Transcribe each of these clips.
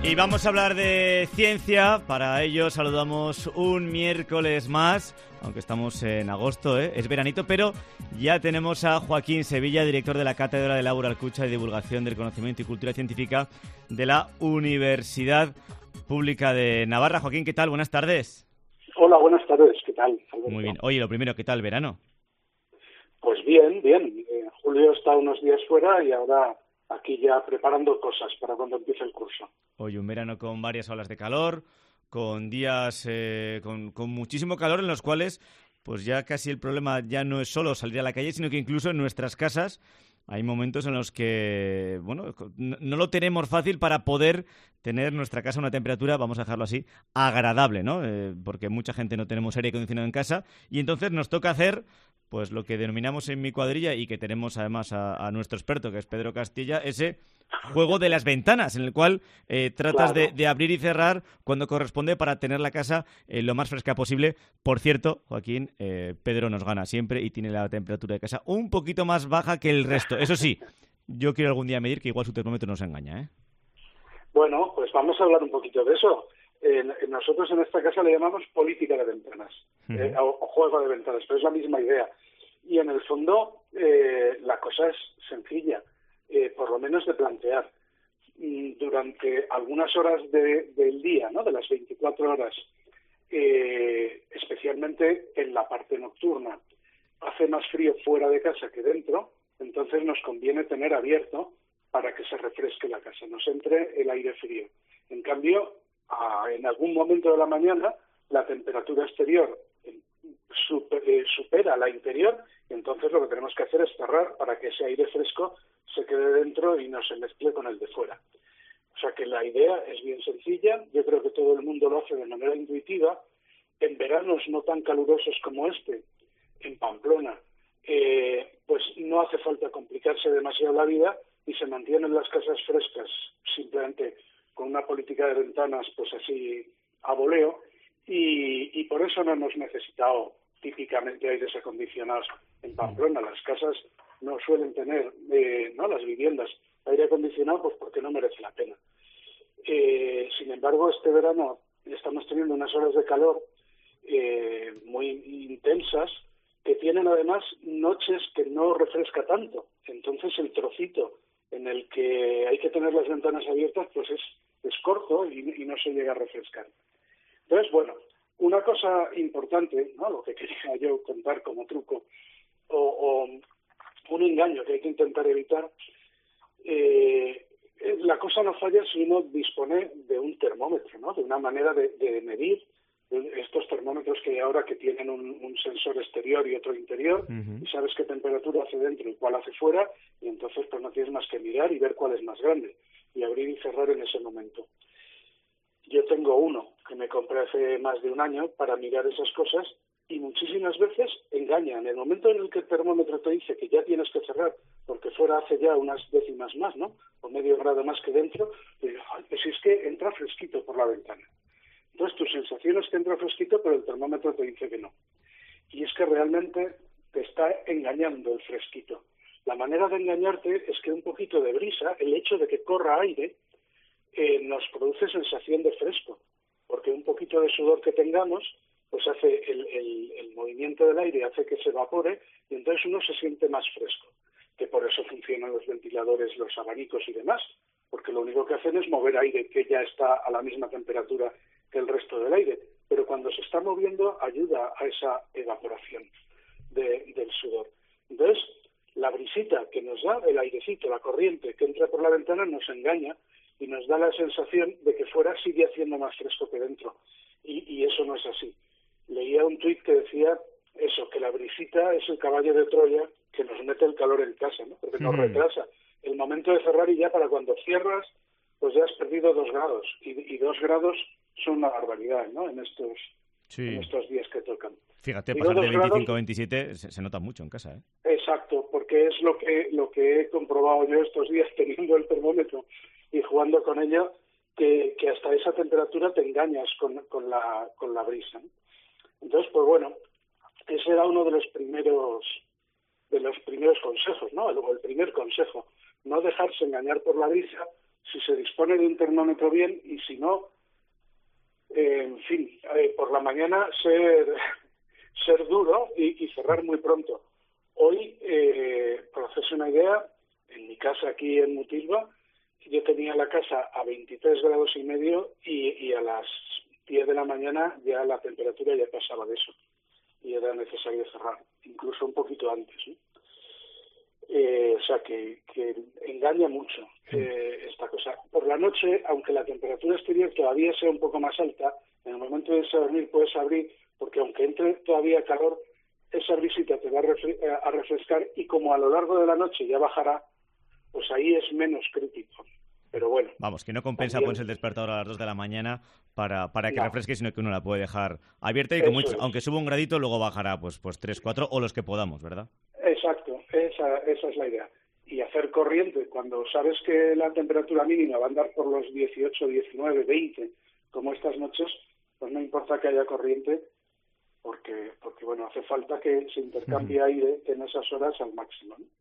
Y vamos a hablar de ciencia. Para ello saludamos un miércoles más, aunque estamos en agosto, es veranito, pero ya tenemos a Joaquín Sevilla, director de la Cátedra de Laura Alcucha y Divulgación del Conocimiento y Cultura Científica de la Universidad Pública de Navarra. Joaquín, ¿qué tal? Buenas tardes. Hola, buenas tardes. ¿Qué tal, Alberto? Muy bien. Oye, lo primero, ¿qué tal el verano? Pues bien. Julio está unos días fuera y ahora aquí ya preparando cosas para cuando empiece el curso. Hoy un verano con varias olas de calor, con días con muchísimo calor en los cuales pues ya casi el problema ya no es solo salir a la calle, sino que incluso en nuestras casas hay momentos en los que, bueno, no lo tenemos fácil para poder tener nuestra casa a una temperatura, vamos a dejarlo así, agradable, ¿no? Porque mucha gente no tenemos aire acondicionado en casa y entonces nos toca hacer pues lo que denominamos en mi cuadrilla y que tenemos además a nuestro experto, que es Pedro Castilla, ese juego de las ventanas, en el cual tratas de abrir y cerrar cuando corresponde para tener la casa lo más fresca posible. Por cierto, Joaquín, Pedro nos gana siempre y tiene la temperatura de casa un poquito más baja que el resto. Eso sí, yo quiero algún día medir que igual su termómetro nos engaña, ¿eh? Bueno, pues vamos a hablar un poquito de eso. Nosotros en esta casa le llamamos política de ventanas, o juego de ventanas, pero es la misma idea. Y en el fondo la cosa es sencilla, por lo menos de plantear. Durante algunas horas del día, ¿no?, de las 24 horas, especialmente en la parte nocturna, hace más frío fuera de casa que dentro, entonces nos conviene tener abierto para que se refresque la casa, nos entre el aire frío. En cambio, en algún momento de la mañana, la temperatura exterior supera la interior, y entonces lo que tenemos que hacer es cerrar para que ese aire fresco se quede dentro y no se mezcle con el de fuera. O sea que la idea es bien sencilla, yo creo que todo el mundo lo hace de manera intuitiva. En veranos no tan calurosos como este, en Pamplona, pues no hace falta complicarse demasiado la vida y se mantienen las casas frescas simplemente con una política de ventanas pues así a voleo, y por eso no hemos necesitado típicamente aires acondicionados en Pamplona. Las casas no suelen tener, las viviendas, aire acondicionado pues porque no merece la pena. Sin embargo, este verano estamos teniendo unas horas de calor muy intensas, que tienen además noches que no refresca tanto. Entonces el trocito en el que hay que tener las ventanas abiertas pues es corto y no se llega a refrescar. Entonces, bueno, una cosa importante, ¿no?, lo que quería yo contar como truco, o un engaño que hay que intentar evitar, la cosa no falla si uno dispone de un termómetro, ¿no?, de una manera de medir estos termómetros que hay ahora, que tienen un sensor exterior y otro interior, y sabes qué temperatura hace dentro y cuál hace fuera, y entonces pues no tienes más que mirar y ver cuál es más grande, y abrir y cerrar en ese momento. Yo tengo uno que me compré hace más de un año para mirar esas cosas, y muchísimas veces engaña. En el momento en el que el termómetro te dice que ya tienes que cerrar, porque fuera hace ya unas décimas más, ¿no?, o medio grado más que dentro, y digo, pues es que entra fresquito por la ventana. Entonces tu sensación es que entra fresquito, pero el termómetro te dice que no. Y es que realmente te está engañando el fresquito. La manera de engañarte es que un poquito de brisa, el hecho de que corra aire, nos produce sensación de fresco, porque un poquito de sudor que tengamos pues hace el movimiento del aire, hace que se evapore, y entonces uno se siente más fresco, que por eso funcionan los ventiladores, los abanicos y demás, porque lo único que hacen es mover aire que ya está a la misma temperatura que el resto del aire, pero cuando se está moviendo ayuda a esa evaporación del sudor. Entonces, la brisita que nos da, el airecito, la corriente que entra por la ventana, nos engaña y nos da la sensación de que fuera sigue haciendo más fresco que dentro, y eso no es así. Leía un tuit que decía eso, que la brisita es el caballo de Troya que nos mete el calor en casa, ¿no?, porque nos retrasa el momento de cerrar, y ya para cuando cierras pues ya has perdido 2 grados, y 2 grados son una barbaridad, ¿no?, en estos días que tocan. Fíjate, pasar de 25 a 27 se nota mucho en casa, ¿eh? Exacto, porque es lo que he comprobado yo estos días teniendo el termómetro y jugando con ella, que hasta esa temperatura te engañas con la brisa, ¿no? Entonces, pues bueno, ese era uno de los primeros consejos, ¿no? El primer consejo, no dejarse engañar por la brisa, si se dispone de un termómetro bien, y si no, en fin, por la mañana ser duro y cerrar muy pronto. Hoy, para hacerse una idea, en mi casa aquí en Mutilva, yo tenía la casa a 23 grados y medio y a las 10 de la mañana ya la temperatura ya pasaba de eso y era necesario cerrar, incluso un poquito antes, ¿no? O sea que engaña mucho esta cosa. Por la noche, aunque la temperatura exterior todavía sea un poco más alta, en el momento de irse a dormir puedes abrir, porque aunque entre todavía calor, esa brisita te va a refrescar, y como a lo largo de la noche ya bajará, pues ahí es menos crítico. Pero bueno. Vamos, que no compensa ponerse el despertador a las 2 de la mañana para que refresque, sino que uno la puede dejar abierta y como aunque suba un gradito, luego bajará pues 3, 4 o los que podamos, ¿verdad? Exacto, esa es la idea. Y hacer corriente cuando sabes que la temperatura mínima va a andar por los 18, 19, 20, como estas noches, pues no importa que haya corriente, porque bueno, hace falta que se intercambie aire en esas horas al máximo, ¿no?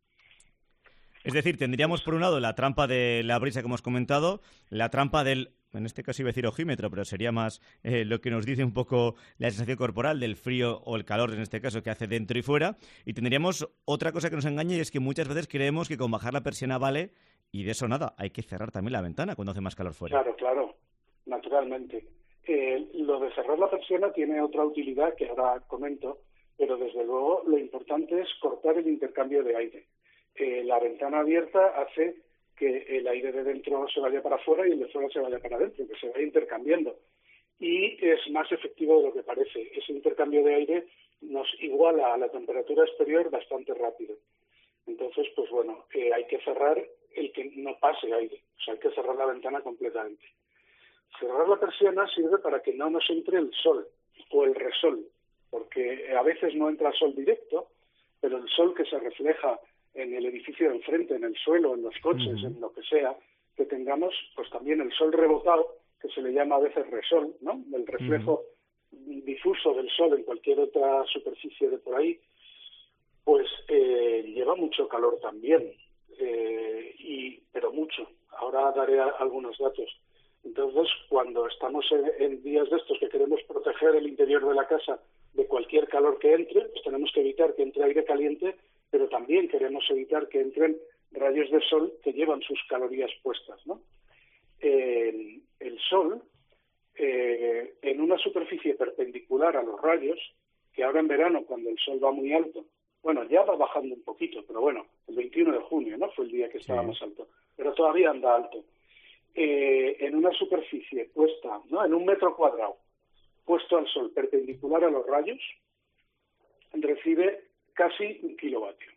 Es decir, tendríamos por un lado la trampa de la brisa que hemos comentado, la trampa del, en este caso iba a decir ojímetro, pero sería más lo que nos dice un poco la sensación corporal del frío o el calor, en este caso, que hace dentro y fuera. Y tendríamos otra cosa que nos engaña, y es que muchas veces creemos que con bajar la persiana vale, y de eso nada, hay que cerrar también la ventana cuando hace más calor fuera. Claro, naturalmente. Lo de cerrar la persiana tiene otra utilidad que ahora comento, pero desde luego lo importante es cortar el intercambio de aire. La ventana abierta hace que el aire de dentro se vaya para afuera y el de fuera se vaya para adentro, que se vaya intercambiando. Y es más efectivo de lo que parece. Ese intercambio de aire nos iguala a la temperatura exterior bastante rápido. Entonces, pues bueno, hay que cerrar el que no pase aire. O sea, hay que cerrar la ventana completamente. Cerrar la persiana sirve para que no nos entre el sol o el resol, porque a veces no entra el sol directo, pero el sol que se refleja en el edificio de enfrente, en el suelo, en los coches, en lo que sea que tengamos, pues también el sol rebotado, que se le llama a veces resol, ¿no? El reflejo difuso del sol en cualquier otra superficie de por ahí, pues lleva mucho calor también, pero mucho. Ahora daré algunos datos. Entonces, cuando estamos en días de estos que queremos proteger el interior de la casa de cualquier calor que entre, pues tenemos que evitar que entre aire caliente, pero también queremos evitar que entren rayos de sol que llevan sus calorías puestas, ¿no? El sol, en una superficie perpendicular a los rayos, que ahora en verano, cuando el sol va muy alto, bueno, ya va bajando un poquito, pero bueno, el 21 de junio, ¿no? Fue el día que estaba más alto, pero todavía anda alto. En una superficie puesta, ¿no? En 1 metro cuadrado, puesto al sol perpendicular a los rayos, recibe casi 1 kilovatio.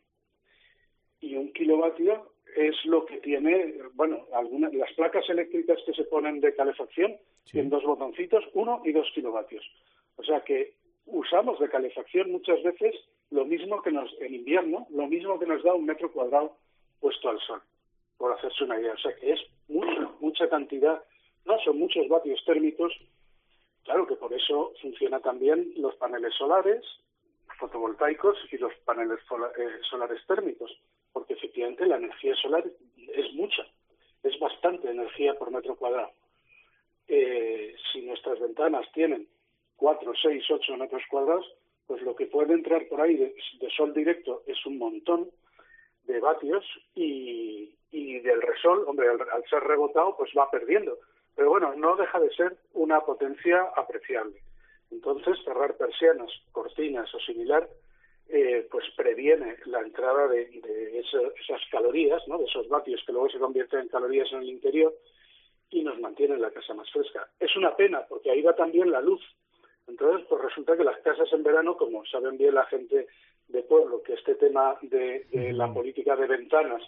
Y 1 kilovatio es lo que tiene, bueno, las placas eléctricas que se ponen de calefacción, tienen 2 botoncitos, 1 y 2 kilovatios. O sea que usamos de calefacción muchas veces lo mismo que en invierno, lo mismo que nos da 1 metro cuadrado puesto al sol, por hacerse una idea. O sea que es mucha cantidad, no, son muchos vatios térmicos. Claro que por eso funciona también los paneles solares, fotovoltaicos y los paneles solares térmicos, porque efectivamente la energía solar es mucha, es bastante energía por metro cuadrado. Si nuestras ventanas tienen 4, 6, 8 metros cuadrados, pues lo que puede entrar por ahí de sol directo es un montón de vatios y del resol, hombre, al ser rebotado, pues va perdiendo. Pero bueno, no deja de ser una potencia apreciable. Entonces, cerrar persianas, cortinas o similar, pues previene la entrada de esas calorías, ¿no? De esos vatios que luego se convierten en calorías en el interior y nos mantiene la casa más fresca. Es una pena, porque ahí va también la luz. Entonces, pues resulta que las casas en verano, como saben bien la gente de pueblo, que este tema de la política de ventanas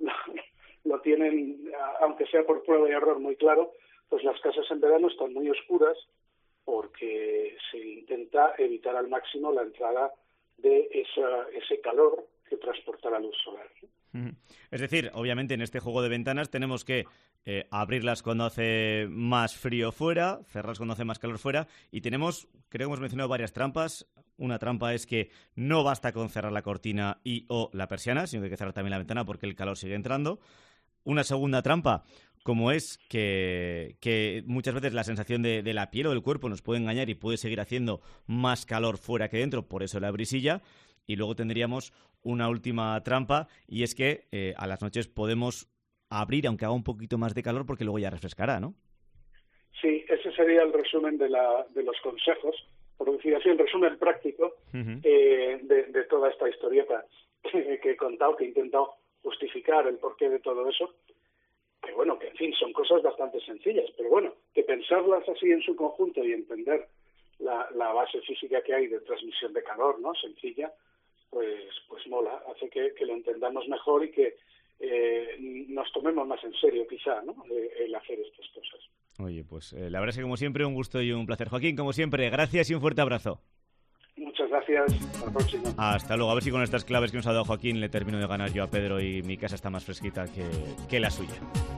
lo tienen, aunque sea por prueba y error, muy claro, pues las casas en verano están muy oscuras porque se intenta evitar al máximo la entrada de ese calor que transporta la luz solar. Es decir, obviamente en este juego de ventanas tenemos que abrirlas cuando hace más frío fuera, cerrarlas cuando hace más calor fuera, y tenemos, creo que hemos mencionado varias trampas. Una trampa es que no basta con cerrar la cortina o la persiana, sino que hay que cerrar también la ventana porque el calor sigue entrando. Una segunda trampa, como es que muchas veces la sensación de la piel o del cuerpo nos puede engañar y puede seguir haciendo más calor fuera que dentro, por eso la brisilla. Y luego tendríamos una última trampa, y es que a las noches podemos abrir aunque haga un poquito más de calor, porque luego ya refrescará, ¿no? Sí, ese sería el resumen de los consejos, por decir así, el resumen práctico de toda esta historieta que he contado, que he intentado justificar el porqué de todo eso. Que bueno, que en fin, son cosas bastante sencillas, pero bueno, que pensarlas así en su conjunto y entender la base física que hay de transmisión de calor, ¿no? Sencilla, pues mola, hace que lo entendamos mejor y que nos tomemos más en serio, quizá, ¿no? El hacer estas cosas. Oye, pues la verdad es que como siempre un gusto y un placer. Joaquín, como siempre, gracias y un fuerte abrazo. Muchas gracias, hasta la próxima. Hasta luego, a ver si con estas claves que nos ha dado Joaquín le termino de ganar yo a Pedro y mi casa está más fresquita que la suya.